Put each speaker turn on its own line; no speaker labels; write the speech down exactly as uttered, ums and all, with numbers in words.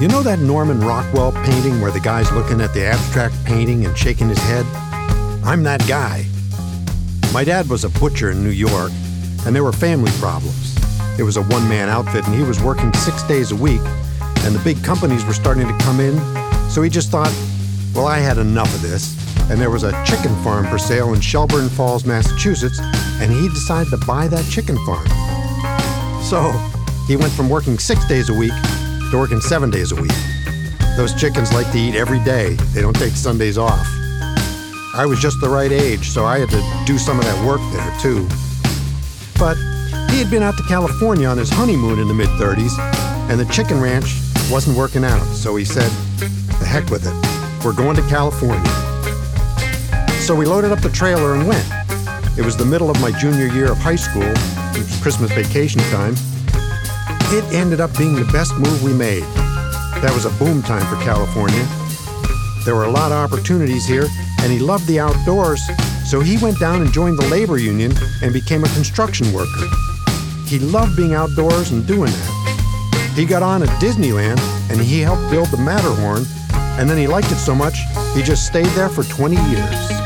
You know that Norman Rockwell painting where the guy's looking at the abstract painting and shaking his head? I'm that guy. My dad was a butcher in New York, and there were family problems. It was a one-man outfit, and he was working six days a week, and the big companies were starting to come in, so he just thought, well, I had enough of this, and there was a chicken farm for sale in Shelburne Falls, Massachusetts, and he decided to buy that chicken farm. So he went from working six days a week to working seven days a week. Those chickens like to eat every day. They don't take Sundays off. I was just the right age, so I had to do some of that work there, too. But he had been out to California on his honeymoon in the mid-thirties, and the chicken ranch wasn't working out, so he said, the heck with it. We're going to California. So we loaded up the trailer and went. It was the middle of my junior year of high school. It was Christmas vacation time. It ended up being the best move we made. That was a boom time for California. There were a lot of opportunities here, and he loved the outdoors, so he went down and joined the labor union and became a construction worker. He loved being outdoors and doing that. He got on at Disneyland, and he helped build the Matterhorn, and then he liked it so much, he just stayed there for twenty years.